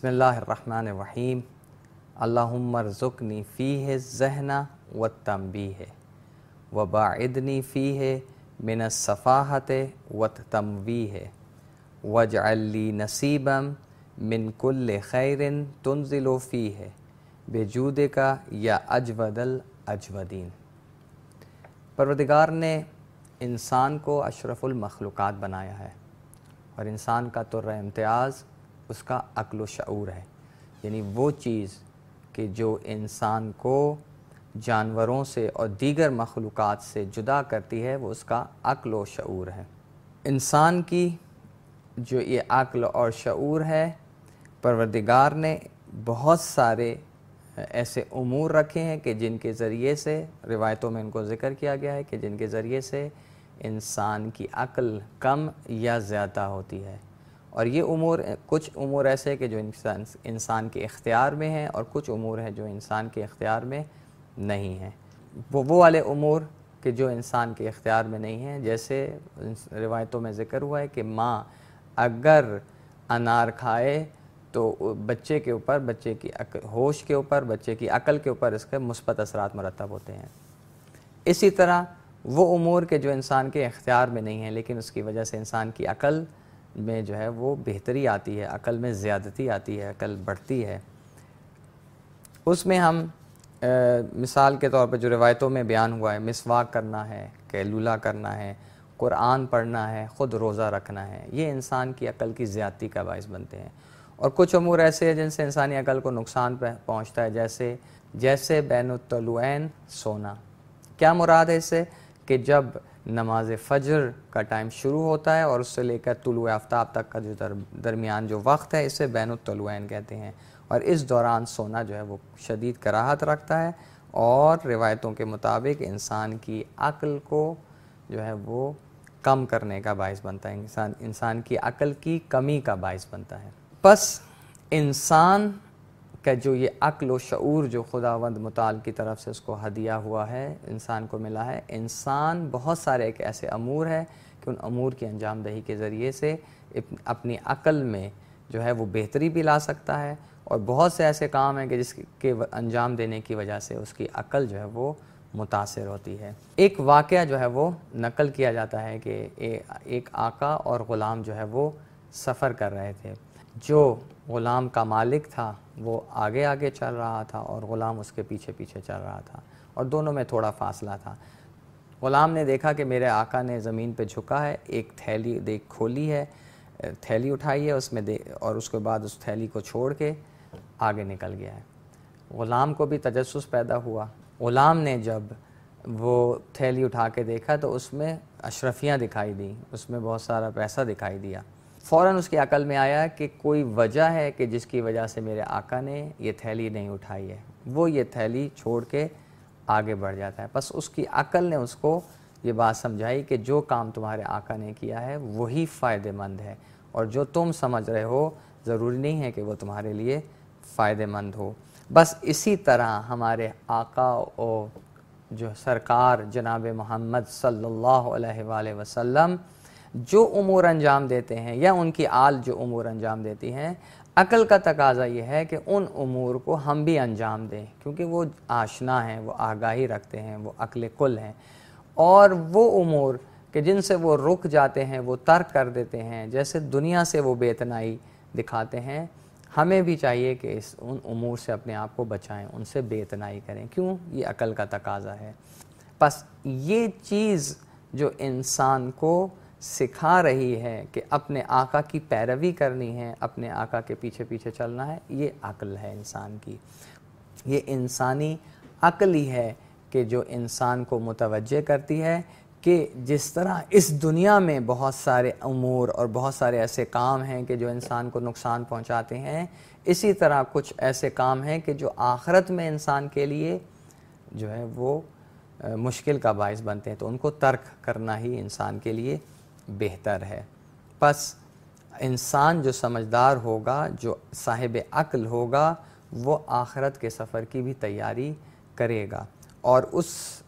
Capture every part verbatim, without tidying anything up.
بسم اللہ الرحمن الرحیم اللہم ارزقنی فیہ الذہن والتنبیہ وباعدنی فیہ من السفاہۃ والتمویہ واجعل لی نصیبا من کل خیر تنزل فیہ بجودک یا اجود الاجودین۔ پروردگار نے انسان کو اشرف المخلوقات بنایا ہے اور انسان کا طرز امتیاز اس کا عقل و شعور ہے، یعنی وہ چیز کہ جو انسان کو جانوروں سے اور دیگر مخلوقات سے جدا کرتی ہے وہ اس کا عقل و شعور ہے۔ انسان کی جو یہ عقل اور شعور ہے، پروردگار نے بہت سارے ایسے امور رکھے ہیں کہ جن کے ذریعے سے روایتوں میں ان کو ذکر کیا گیا ہے کہ جن کے ذریعے سے انسان کی عقل کم یا زیادہ ہوتی ہے، اور یہ امور کچھ امور ایسے کہ جو انسان انسان کے اختیار میں ہیں اور کچھ امور ہیں جو انسان کے اختیار میں نہیں ہیں۔ وہ وہ والے امور کہ جو انسان کے اختیار میں نہیں ہیں، جیسے روایتوں میں ذکر ہوا ہے کہ ماں اگر انار کھائے تو بچے کے اوپر بچے کی ہوش کے اوپر بچے کی عقل کے اوپر اس کے مثبت اثرات مرتب ہوتے ہیں۔ اسی طرح وہ امور کہ جو انسان کے اختیار میں نہیں ہیں لیکن اس کی وجہ سے انسان کی عقل میں جو ہے وہ بہتری آتی ہے، عقل میں زیادتی آتی ہے، عقل بڑھتی ہے۔ اس میں ہم مثال کے طور پہ جو روایتوں میں بیان ہوا ہے، مسواک کرنا ہے، قیلولہ کرنا ہے، قرآن پڑھنا ہے، خود روزہ رکھنا ہے، یہ انسان کی عقل کی زیادتی کا باعث بنتے ہیں۔ اور کچھ امور ایسے ہیں جن سے انسانی عقل کو نقصان پہنچتا ہے، جیسے جیسے بین الطلوعین سونا۔ کیا مراد ہے اس سے؟ کہ جب نماز فجر کا ٹائم شروع ہوتا ہے اور اس سے لے کر طلوع آفتاب تک کا جو درمیان جو وقت ہے اسے بین الطلوعین کہتے ہیں، اور اس دوران سونا جو ہے وہ شدید کراہت رکھتا ہے اور روایتوں کے مطابق انسان کی عقل کو جو ہے وہ کم کرنے کا باعث بنتا ہے، انسان انسان کی عقل کی کمی کا باعث بنتا ہے۔ پس انسان کا جو یہ عقل و شعور جو خداوند متعال کی طرف سے اس کو ہدیہ ہوا ہے، انسان کو ملا ہے، انسان بہت سارے ایک ایسے امور ہیں کہ ان امور کی انجام دہی کے ذریعے سے اپنی عقل میں جو ہے وہ بہتری بھی لا سکتا ہے، اور بہت سے ایسے کام ہیں کہ جس کے انجام دینے کی وجہ سے اس کی عقل جو ہے وہ متاثر ہوتی ہے۔ ایک واقعہ جو ہے وہ نقل کیا جاتا ہے کہ ایک آقا اور غلام جو ہے وہ سفر کر رہے تھے۔ جو غلام کا مالک تھا وہ آگے آگے چل رہا تھا اور غلام اس کے پیچھے پیچھے چل رہا تھا، اور دونوں میں تھوڑا فاصلہ تھا۔ غلام نے دیکھا کہ میرے آقا نے زمین پہ جھکا ہے، ایک تھیلی دیکھ کھولی ہے، تھیلی اٹھائی ہے اس میں دے اور اس کے بعد اس تھیلی کو چھوڑ کے آگے نکل گیا ہے۔ غلام کو بھی تجسس پیدا ہوا۔ غلام نے جب وہ تھیلی اٹھا کے دیکھا تو اس میں اشرفیاں دکھائی دیں، اس میں بہت سارا پیسہ دکھائی دیا۔ فوراً اس کی عقل میں آیا کہ کوئی وجہ ہے کہ جس کی وجہ سے میرے آقا نے یہ تھیلی نہیں اٹھائی ہے، وہ یہ تھیلی چھوڑ کے آگے بڑھ جاتا ہے۔ بس اس کی عقل نے اس کو یہ بات سمجھائی کہ جو کام تمہارے آقا نے کیا ہے وہی فائدہ مند ہے، اور جو تم سمجھ رہے ہو ضروری نہیں ہے کہ وہ تمہارے لیے فائدہ مند ہو۔ بس اسی طرح ہمارے آقا اور جو سرکار جناب محمد صلی اللہ علیہ وآلہ وسلم جو امور انجام دیتے ہیں یا ان کی آل جو امور انجام دیتی ہیں، عقل کا تقاضا یہ ہے کہ ان امور کو ہم بھی انجام دیں، کیونکہ وہ آشنا ہیں، وہ آگاہی رکھتے ہیں، وہ عقل کل ہیں، اور وہ امور کہ جن سے وہ رک جاتے ہیں، وہ ترک کر دیتے ہیں، جیسے دنیا سے وہ بے اتنائی دکھاتے ہیں، ہمیں بھی چاہیے کہ اس ان امور سے اپنے آپ کو بچائیں، ان سے بے اتنائی کریں۔ کیوں؟ یہ عقل کا تقاضا ہے۔ پس یہ چیز جو انسان کو سکھا رہی ہے کہ اپنے آقا کی پیروی کرنی ہے، اپنے آقا کے پیچھے پیچھے چلنا ہے، یہ عقل ہے انسان کی۔ یہ انسانی عقل ہی ہے کہ جو انسان کو متوجہ کرتی ہے کہ جس طرح اس دنیا میں بہت سارے امور اور بہت سارے ایسے کام ہیں کہ جو انسان کو نقصان پہنچاتے ہیں، اسی طرح کچھ ایسے کام ہیں کہ جو آخرت میں انسان کے لیے جو ہے وہ مشکل کا باعث بنتے ہیں، تو ان کو ترک کرنا ہی انسان کے لیے بہتر ہے۔ پس انسان جو سمجھدار ہوگا، جو صاحب عقل ہوگا، وہ آخرت کے سفر کی بھی تیاری کرے گا اور اس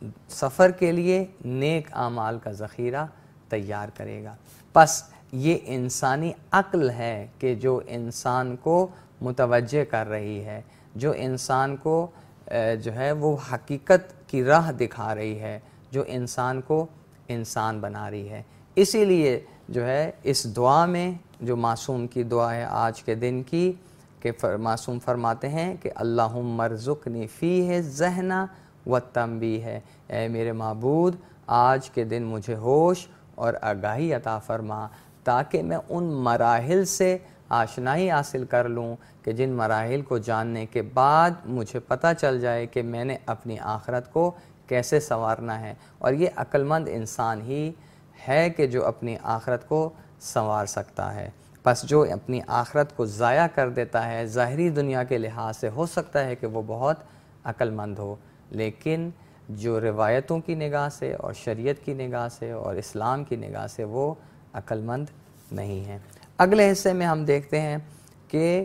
سفر کے لیے نیک اعمال کا ذخیرہ تیار کرے گا۔ پس یہ انسانی عقل ہے کہ جو انسان کو متوجہ کر رہی ہے، جو انسان کو جو ہے وہ حقیقت کی راہ دکھا رہی ہے، جو انسان کو انسان بنا رہی ہے۔ اسی لیے جو ہے اس دعا میں جو معصوم کی دعا ہے آج کے دن کی، کہ معصوم فرماتے ہیں کہ اللہم ارزقنی فیہ الذہن والتنبیہ، اے میرے معبود آج کے دن مجھے ہوش اور آگاہی عطا فرما، تاکہ میں ان مراحل سے آشنائی حاصل کر لوں کہ جن مراحل کو جاننے کے بعد مجھے پتہ چل جائے کہ میں نے اپنی آخرت کو کیسے سنوارنا ہے۔ اور یہ عقل مند انسان ہی ہے کہ جو اپنی آخرت کو سنوار سکتا ہے۔ پس جو اپنی آخرت کو ضائع کر دیتا ہے ظاہری دنیا کے لحاظ سے، ہو سکتا ہے کہ وہ بہت عقل مند ہو، لیکن جو روایتوں کی نگاہ سے اور شریعت کی نگاہ سے اور اسلام کی نگاہ سے وہ عقل مند نہیں ہے۔ اگلے حصے میں ہم دیکھتے ہیں کہ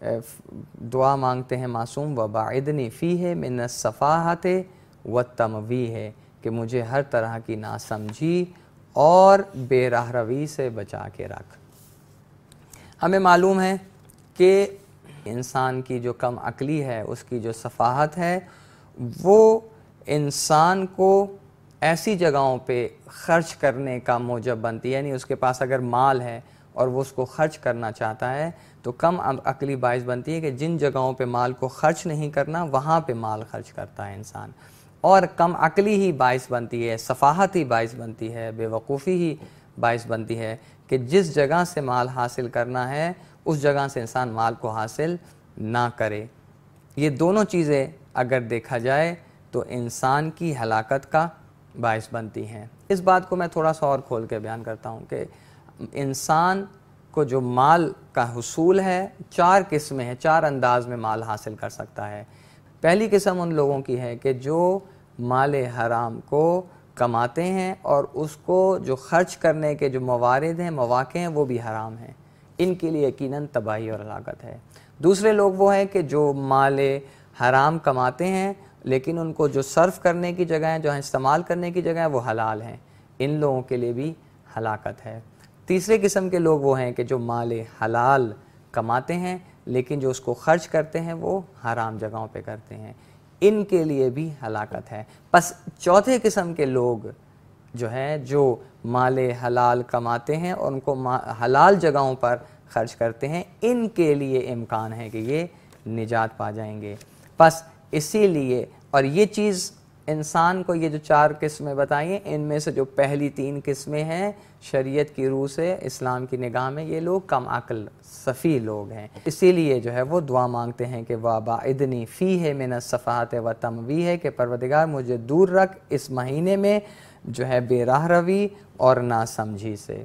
دعا مانگتے ہیں معصوم وَبَاعِدْنِی فِیہ مِنَ السَّفَاہَةِ وَالتَّمْوِیہ، کہ مجھے ہر طرح کی ناسمجھی اور بے راہ روی سے بچا کے رکھ۔ ہمیں معلوم ہے کہ انسان کی جو کم عقلی ہے، اس کی جو سفاہت ہے، وہ انسان کو ایسی جگہوں پہ خرچ کرنے کا موجب بنتی ہے، یعنی اس کے پاس اگر مال ہے اور وہ اس کو خرچ کرنا چاہتا ہے تو کم عقلی باعث بنتی ہے کہ جن جگہوں پہ مال کو خرچ نہیں کرنا وہاں پہ مال خرچ کرتا ہے انسان، اور کم عقلی ہی باعث بنتی ہے، سفاہت ہی باعث بنتی ہے، بے وقوفی ہی باعث بنتی ہے کہ جس جگہ سے مال حاصل کرنا ہے اس جگہ سے انسان مال کو حاصل نہ کرے۔ یہ دونوں چیزیں اگر دیکھا جائے تو انسان کی ہلاکت کا باعث بنتی ہیں۔ اس بات کو میں تھوڑا سا اور کھول کے بیان کرتا ہوں کہ انسان کو جو مال کا حصول ہے چار قسمیں ہیں، چار انداز میں مال حاصل کر سکتا ہے۔ پہلی قسم ان لوگوں کی ہے کہ جو مال حرام کو کماتے ہیں اور اس کو جو خرچ کرنے کے جو موارد ہیں، مواقع ہیں، وہ بھی حرام ہیں، ان کے لیے یقیناً تباہی اور ہلاکت ہے۔ دوسرے لوگ وہ ہیں کہ جو مال حرام کماتے ہیں لیکن ان کو جو صرف کرنے کی جگہ ہے، جو استعمال کرنے کی جگہ ہے، وہ حلال ہیں، ان لوگوں کے لیے بھی ہلاکت ہے۔ تیسرے قسم کے لوگ وہ ہیں کہ جو مال حلال کماتے ہیں لیکن جو اس کو خرچ کرتے ہیں وہ حرام جگہوں پہ کرتے ہیں، ان کے لیے بھی ہلاکت ہے۔ پس چوتھے قسم کے لوگ جو ہے جو مال حلال کماتے ہیں اور ان کو حلال جگہوں پر خرچ کرتے ہیں، ان کے لیے امکان ہے کہ یہ نجات پا جائیں گے۔ پس اسی لیے، اور یہ چیز انسان کو یہ جو چار قسمیں بتائیں ان میں سے جو پہلی تین قسمیں ہیں شریعت کی روح سے، اسلام کی نگاہ میں یہ لوگ کم عقل سفیہ لوگ ہیں، اسی لیے جو ہے وہ دعا مانگتے ہیں کہ وَبَاعِدْنِی فِیہ مِنَ السَّفَاہَةِ وَالتَّمْوِیہ، کہ پروردگار مجھے دور رکھ اس مہینے میں جو ہے بے راہ روی اور ناسمجھی سے۔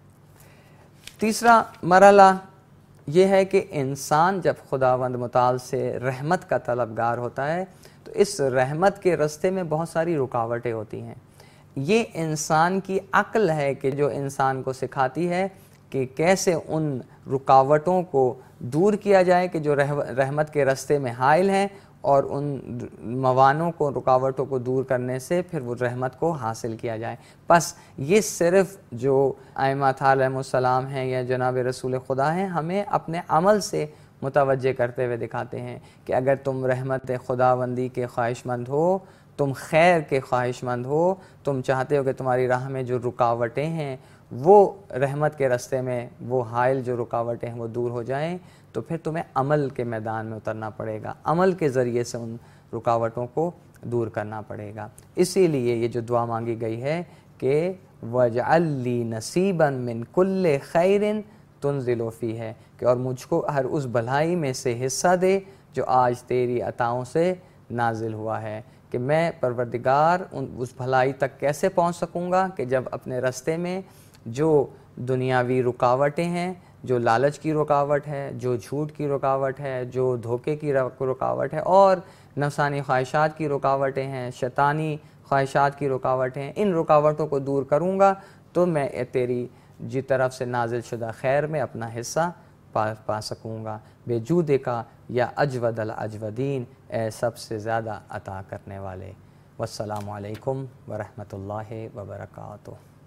تیسرا مرحلہ یہ ہے کہ انسان جب خداوند متعال سے رحمت کا طلبگار ہوتا ہے تو اس رحمت کے راستے میں بہت ساری رکاوٹیں ہوتی ہیں۔ یہ انسان کی عقل ہے کہ جو انسان کو سکھاتی ہے کہ کیسے ان رکاوٹوں کو دور کیا جائے کہ جو رحمت کے راستے میں حائل ہیں، اور ان موانوں کو، رکاوٹوں کو دور کرنے سے پھر وہ رحمت کو حاصل کیا جائے۔ پس یہ صرف جو ائمہ علیہم السلام ہیں یا جناب رسول خدا ہیں ہمیں اپنے عمل سے متوجہ کرتے ہوئے دکھاتے ہیں کہ اگر تم رحمت خداوندی کے خواہش مند ہو، تم خیر کے خواہش مند ہو، تم چاہتے ہو کہ تمہاری راہ میں جو رکاوٹیں ہیں وہ رحمت کے راستے میں وہ حائل جو رکاوٹیں ہیں وہ دور ہو جائیں، تو پھر تمہیں عمل کے میدان میں اترنا پڑے گا، عمل کے ذریعے سے ان رکاوٹوں کو دور کرنا پڑے گا۔ اسی لیے یہ جو دعا مانگی گئی ہے کہ وَاجْعَلْ لِی نَصِیبًا مِّن كُلِّ خَیْرٍ تُنزِلُ فِیہ، کہ اور مجھ کو ہر اس بھلائی میں سے حصہ دے جو آج تیری عطاؤں سے نازل ہوا ہے۔ کہ میں پروردگار اس بھلائی تک کیسے پہنچ سکوں گا کہ جب اپنے راستے میں جو دنیاوی رکاوٹیں ہیں، جو لالچ کی رکاوٹ ہے، جو جھوٹ کی رکاوٹ ہے، جو دھوکے کی رکاوٹ ہے، اور نفسانی خواہشات کی رکاوٹیں ہیں، شیطانی خواہشات کی رکاوٹیں ہیں، ان رکاوٹوں کو دور کروں گا تو میں تیری جی طرف سے نازل شدہ خیر میں اپنا حصہ پا, پا سکوں گا۔ بے جودے کا یا اجود الاجودین، اے سب سے زیادہ عطا کرنے والے۔ والسلام علیکم ورحمۃ اللہ وبرکاتہ۔